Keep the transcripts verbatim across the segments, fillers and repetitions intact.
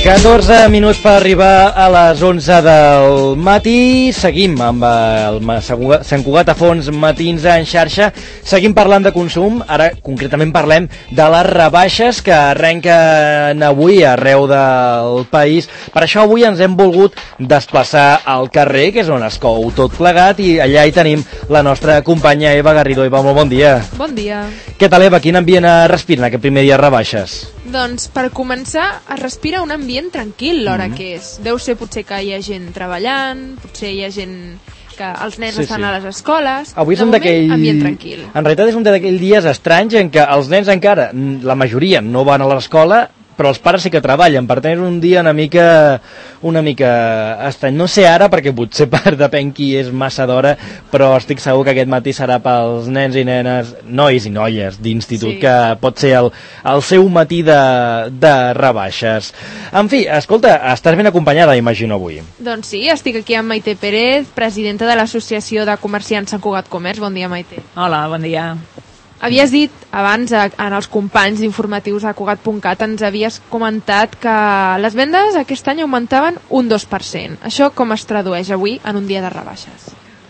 catorze minuts per arribar a les onze del matí. Seguim amb el Sant Cugat a Fons Matins en xarxa. Seguim parlant de consum. Ara concretament parlem de les rebaixes que arrenquen avui arreu del país. Per això avui ens hem volgut desplaçar al carrer, que és on es cou tot plegat, i allà hi tenim la nostra companya Eva Garrido. Eva, molt bon dia. Bon dia. Què tal, Eva? Quin ambient respira en aquest primer dia de rebaixes? Doncs per començar es respira un ambient tranquil l'hora mm-hmm. que és. Deu ser potser que hi ha gent treballant, potser hi ha gent que els nens sí, estan sí. a les escoles. Avui de moment, ambient tranquil. En realitat és un d'aquells dies estranys en què els nens encara, la majoria, no van a l'escola, però els pares sí que treballen. Per tant, és un dia una mica una mica estrany. No sé ara, perquè potser per depèn qui és massa d'hora, però estic segur que aquest matí serà pels nens i nenes, nois i noies d'institut, sí. que pot ser el, el seu matí de, de rebaixes. En fi, escolta, estàs ben acompanyada, imagino, avui. Doncs sí, estic aquí amb Maite Pérez, presidenta de l'Associació de Comerciants Sant Cugat Comerç. Bon dia, Maite. Hola, bon dia. Havies dit abans, en els companys informatius a Cugat punt cat, ens havies comentat que les vendes aquest any augmentaven un dos per cent. Això com es tradueix avui en un dia de rebaixes?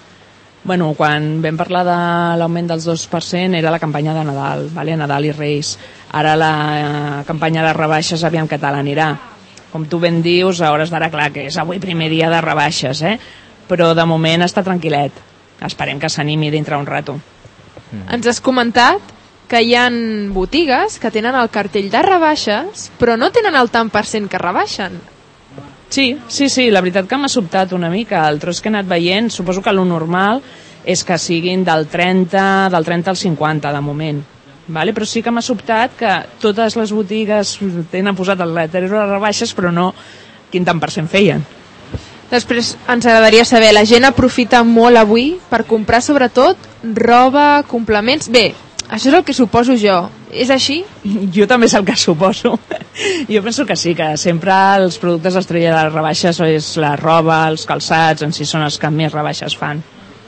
Bueno, quan vam parlar de l'augment dels dos per cent era la campanya de Nadal, vale? Nadal i Reis. Ara la campanya de rebaixes, aviam què tal anirà. Com tu ben dius, a hores d'ara, clar, que és avui primer dia de rebaixes, eh? Però de moment està tranquil·let. Esperem que s'animi dintre un rato. Ens has comentat que hi ha botigues que tenen el cartell de rebaixes però no tenen el tant per cent que rebaixen. Sí, sí, sí, la veritat que m'ha sobtat una mica. El tros que he anat veient, suposo que lo normal és que siguin del trenta, del trenta al cinquanta de moment. Vale? Però sí que m'ha sobtat que totes les botigues tenen posat el letrer de rebaixes però no quin tant per cent feien. Després ens agradaria saber, la gent aprofita molt avui per comprar sobretot roba, complements... Bé, això és el que suposo jo. És així? Jo també és el que suposo. Jo penso que sí, que sempre els productes estrella de les rebaixes és la roba, els calçats, en si són els que més rebaixes fan.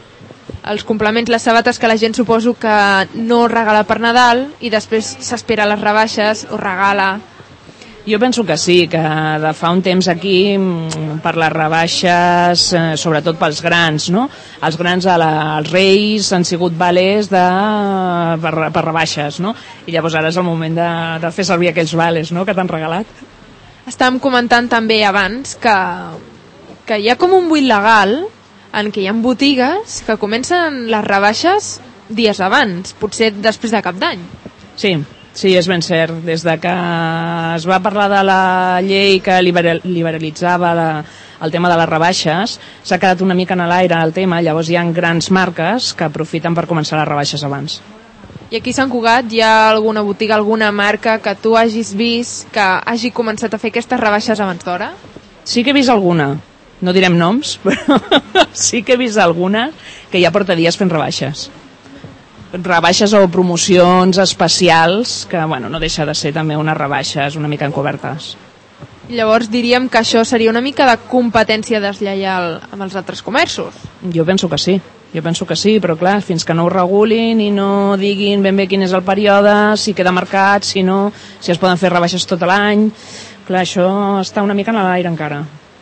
Els complements, les sabates que la gent suposo que no regala per Nadal i després s'espera les rebaixes o regala... Jo penso que sí, que de fa un temps aquí, per les rebaixes, eh, sobretot pels grans, no? Els grans a la, als Reis han sigut vales de, per, per rebaixes, no? I llavors ara és el moment de, de fer servir aquells vales, no?, que t'han regalat. Estàvem comentant també abans que, que hi ha com un buit legal en què hi ha botigues que comencen les rebaixes dies abans, potser després de Cap d'Any. Sí. Sí, és ben cert. Des de que es va parlar de la llei que liberalitzava la, el tema de les rebaixes, s'ha quedat una mica en l'aire el tema, llavors hi ha grans marques que aprofiten per començar les rebaixes abans. I aquí a Sant Cugat hi ha alguna botiga, alguna marca que tu hagis vist que hagi començat a fer aquestes rebaixes abans d'hora? Sí que he vist alguna. No direm noms, però sí que he vist alguna que ja porta dies fent rebaixes. Rebaixes o promocions especials que, bueno, no deixa de ser també unes rebaixes una mica encobertes. Llavors diríem que això seria una mica de competència deslleial amb els altres comerços. Jo penso que sí, jo penso que sí, però clar, fins que no ho regulin i no diguin ben bé quin és el període, si queda marcat, si no, si es poden fer rebaixes tot l'any, clar, això està una mica en l'aire encara.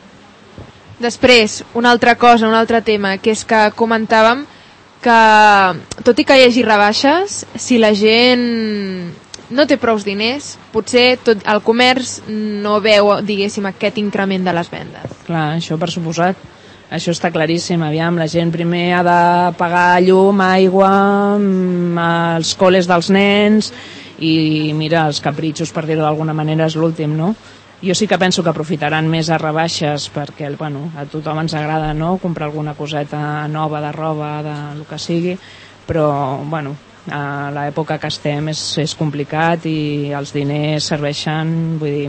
Després, una altra cosa, un altre tema, que és que comentàvem que tot i que hi hagi rebaixes, si la gent no té prous diners, potser tot el comerç no veu, diguéssim, aquest increment de les vendes. Clar, això per suposat. Això està claríssim. Aviam, la gent primer ha de pagar llum, aigua, els col·les dels nens i mira, els capritxos, per dir-ho d'alguna manera, és l'últim, no? Jo sí que penso que aprofitaran més a rebaixes perquè, bueno, a tothom ens agrada, no?, comprar alguna coseta nova de roba, de lo que sigui, però, bueno, a l'època que estem és, és complicat i els diners serveixen, vull dir,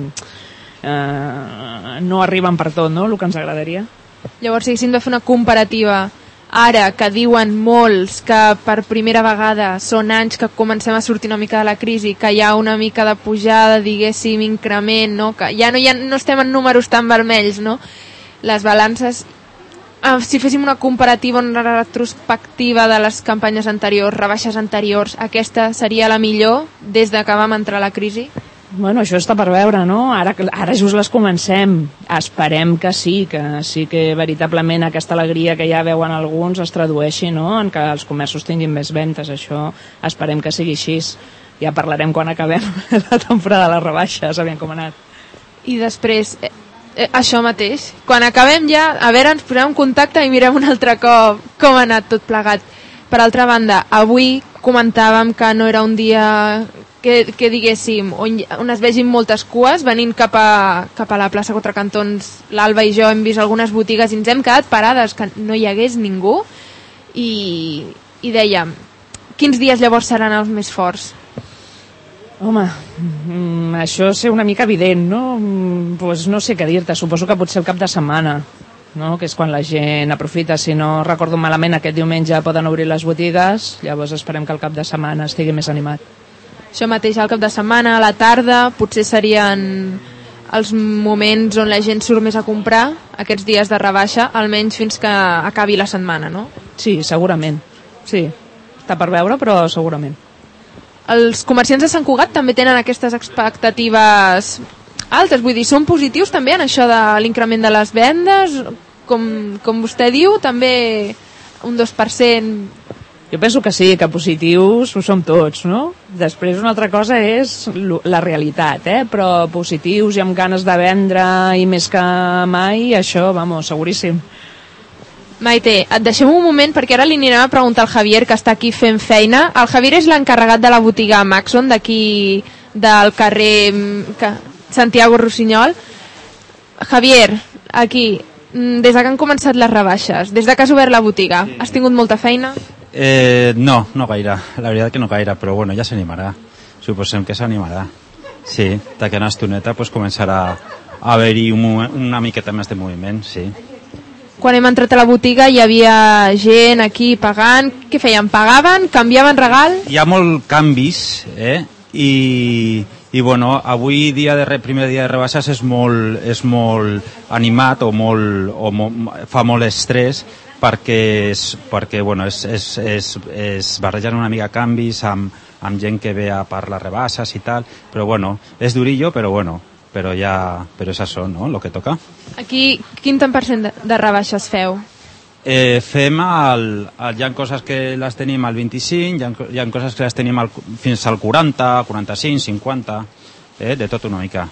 eh, no arriben per tot, no?, el que ens agradaria. Llavors, si haguéssim de fer una comparativa ara que diuen molts que per primera vegada són anys que comencem a sortir una mica de la crisi, que hi ha una mica de pujada, diguéssim, increment, no? Que ja no, ja no estem en números tan vermells, no? Les balances, ah, si féssim una comparativa, una retrospectiva de les campanyes anteriors, rebaixes anteriors, aquesta seria la millor des de que vam entrar a la crisi? Bueno, això està per veure, no? Ara, ara just les comencem. Esperem que sí, que sí que veritablement aquesta alegria que ja veuen alguns es tradueixi, no?, en que els comerços tinguin més ventes. Això esperem que sigui així. Ja parlarem quan acabem la temporada de les rebaixes, aviam com ha anat. I després, eh, eh, això mateix, quan acabem ja, a veure, ens posem en contacte i mirem un altre cop com ha anat tot plegat. Per altra banda, avui comentàvem que no era un dia que, que diguéssim, on, on es vegin moltes cues, venint cap a, cap a la plaça Quatre Cantons. L'Alba i jo hem vist algunes botigues i ens hem quedat parades, que no hi hagués ningú, i, i dèiem, quins dies llavors seran els més forts? Home, mm, això és una mica evident, no? Mm, pues no sé què dir-te, suposo que potser el cap de setmana, no? Que és quan la gent aprofita. Si no recordo malament, aquest diumenge poden obrir les botigues, llavors esperem que el cap de setmana estigui més animat. Això mateix, al cap de setmana, a la tarda, potser serien els moments on la gent surt més a comprar, aquests dies de rebaixa, almenys fins que acabi la setmana, no? Sí, segurament, sí. Està per veure, però segurament. Els comerciants de Sant Cugat també tenen aquestes expectatives altes, vull dir, són positius també en això de l'increment de les vendes, com, com vostè diu, també un dos per cent. Jo penso que sí, que positius ho som tots, no? Després una altra cosa és la realitat, eh? Però positius i amb ganes de vendre i més que mai, això, vamos, seguríssim. Maite, et deixem un moment perquè ara li anirem a preguntar al Javier, que està aquí fent feina. El Javier és l'encarregat de la botiga Maxon, d'aquí del carrer Santiago Rossinyol. Javier, aquí, des de que han començat les rebaixes, des de que has obert la botiga, sí. Has tingut molta feina? Eh, no, no gaire, la veritat que no gaire, però bueno, ja s'animarà, suposem que s'animarà. Sí, d'aquí una estoneta pues, començarà a haver-hi un, una miqueta més de moviment, sí. Quan hem entrat a la botiga hi havia gent aquí pagant, què feien? Pagaven? Canviaven regal? Hi ha molt canvis, eh? I, i bueno, avui dia de re, primer dia de rebaixes és molt, és molt animat o, molt, o molt, fa molt estrès, perquè, és, perquè bueno, es, es, es, es barregen una mica canvis amb, amb gent que ve a per les rebaixes i tal, però bueno, és durillo, però bueno, però ja, però és això, no?, el que toca. Aquí, quin tant per cent de, de rebaixes feu? Eh, fem el, el, hi ha coses que les tenim al vint-i-cinc, hi ha, hi ha coses que les tenim al, fins al quaranta, quaranta-cinc, cinquanta, eh, de tot una mica.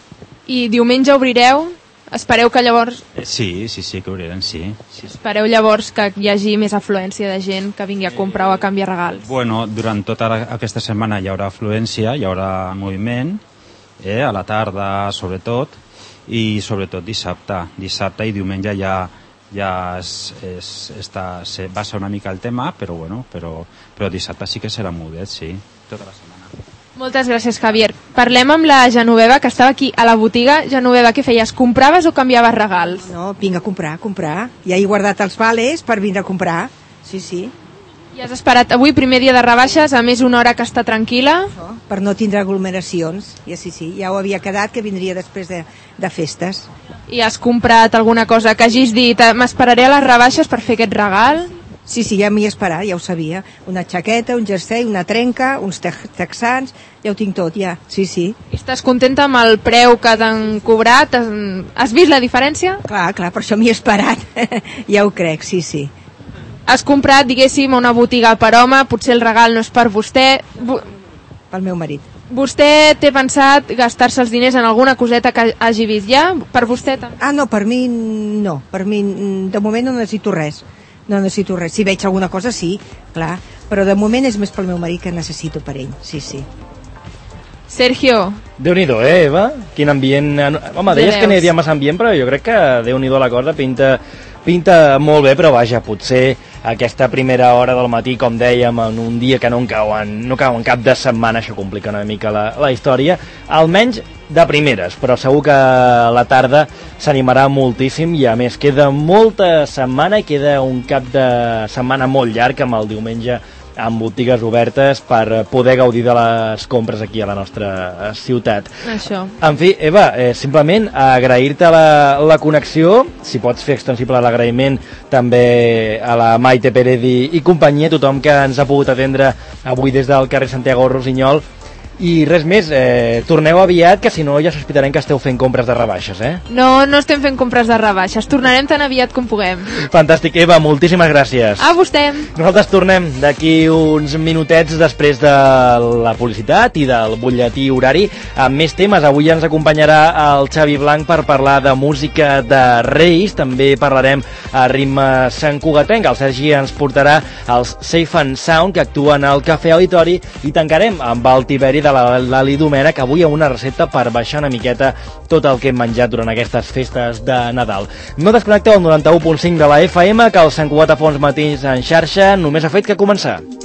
I diumenge obrireu? Espereu que llavors... Sí, sí, sí, que obrirem, sí. sí. Espereu llavors que hi hagi més afluència de gent que vingui a comprar o a canviar regals? Bueno, durant tota aquesta setmana hi haurà afluència, hi haurà moviment, eh, a la tarda sobretot, i sobretot dissabte. Dissabte i diumenge ja, ja es, es, està, se, va ser una mica el tema, però, bueno, però, però dissabte sí que serà mogudet, sí, tota la setmana. Moltes gràcies, Javier. Parlem amb la Genoveva, que estava aquí a la botiga. Genoveva, què feies? Compraves o canviaves regals? No, vinc a comprar, comprar. Ja he guardat els vales per vindre a comprar. Sí, sí. I has esperat avui, primer dia de rebaixes, a més una hora que està tranquil·la? No, per no tindre aglomeracions. Ja sí, sí, ja ho havia quedat, que vindria després de, de festes. I has comprat alguna cosa que hagis dit, m'esperaré a les rebaixes per fer aquest regal? Sí, sí, ja m'hi he esperat, ja ho sabia. Una jaqueta, un jersei, una trenca, uns texans, ja ho tinc tot, ja. Sí, sí. I estàs contenta amb el preu que t'han cobrat? Has vist la diferència? Clar, clar, per això m'hi he esperat. Ja ho crec, sí, sí. Has comprat, diguéssim, una botiga per home, potser el regal no és per vostè... Pel meu marit. Vostè té pensat gastar-se els diners en alguna coseta que hagi vist ja? Per vostè també? Ah, no, per mi no. Per mi, de moment no necessito res. No necessito res. Si veig alguna cosa, sí, clar. Però de moment és més pel meu marit que necessito per ell. Sí, sí. Sergio. Déu-n'hi-do, eh, Eva? Quin ambient... Home, deies que n'hi havia massa ambient, però jo crec que Déu-n'hi-do la cosa pinta, pinta molt bé, però vaja, potser aquesta primera hora del matí, com dèiem, en un dia que no en cauen, no cauen cap de setmana, això complica una mica la, la història, almenys de primeres, però segur que la tarda s'animarà moltíssim i a més queda molta setmana i queda un cap de setmana molt llarg amb el diumenge amb botigues obertes per poder gaudir de les compres aquí a la nostra ciutat. Això. En fi, Eva, eh, simplement agrair-te la, la connexió, si pots fer extensible l'agraïment també a la Maite Pérez i, i companyia, tothom que ens ha pogut atendre avui des del carrer Santiago Rossinyol, I res més, eh, torneu aviat, que si no ja sospitarem que esteu fent compres de rebaixes, eh? No, no estem fent compres de rebaixes. Tornarem tan aviat com puguem. Fantàstic, Eva, moltíssimes gràcies. A vostè. Nosaltres tornem d'aquí uns minutets després de la publicitat i del butlletí horari amb més temes. Avui ens acompanyarà el Xavi Blanc per parlar de música de Reis. També parlarem a ritme Sant Cugatenc. El Sergi ens portarà els Safe and Sound, que actuen al Cafè Auditori, i tancarem amb el Tiberi de la Lali Domènech, avui amb una recepta per baixar una miqueta tot el que hem menjat durant aquestes festes de Nadal. No desconnecteu el noranta-u punt cinc de la F M, que el Sant Cugat a Fons Matins en xarxa només ha fet que començar.